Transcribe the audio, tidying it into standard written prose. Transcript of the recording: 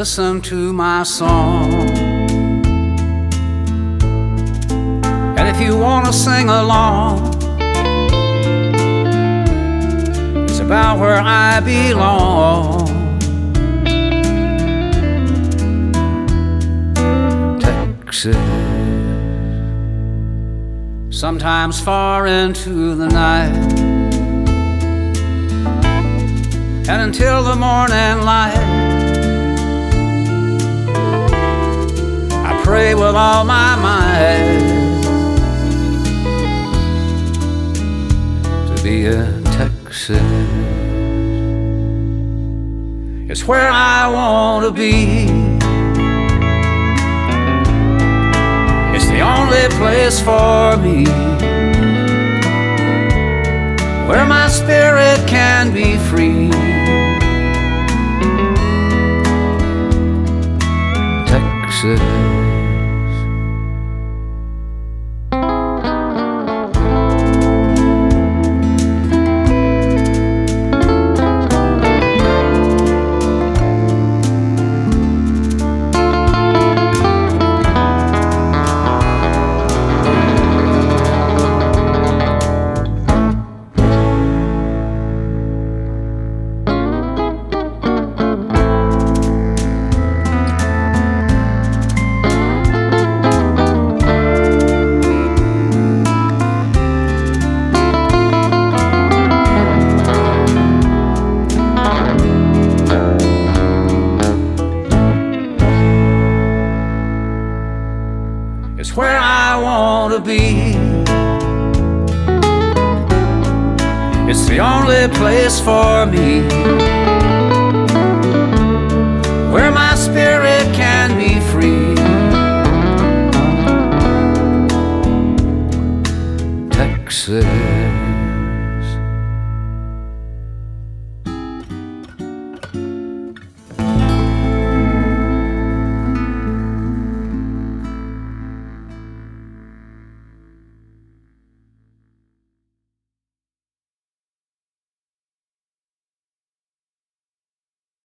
listen to my song. And if you want to sing along, it's about where I belong. Texas. Sometimes far into the night, and until the morning light, I pray with all my might to be in Texas. It's where I want to be. It's the only place for me where my spirit can be free. Texas. It's where I want to be. It's the only place for me